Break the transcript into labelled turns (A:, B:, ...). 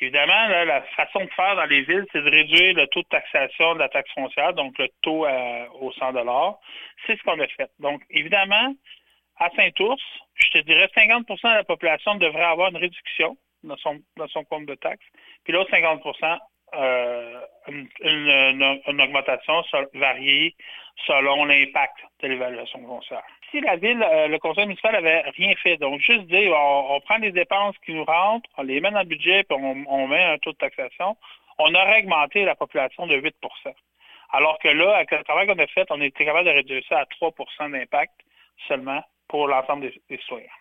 A: Évidemment, là, la façon de faire dans les villes, c'est de réduire le taux de taxation de la taxe foncière, donc le taux au 100 $. C'est ce qu'on a fait. Donc, évidemment, à Saint-Ours, je te dirais 50 % de la population devrait avoir une réduction dans son compte de taxes, puis l'autre 50 % une augmentation variée selon l'impact de l'évaluation foncière. Si la ville, le conseil municipal avait rien fait, donc juste dire, on prend les dépenses qui nous rentrent, on les met dans le budget, puis on met un taux de taxation, on aurait augmenté la population de 8 %. Alors que là, avec le travail qu'on a fait, on était capable de réduire ça à 3 % d'impact seulement pour l'ensemble des citoyens.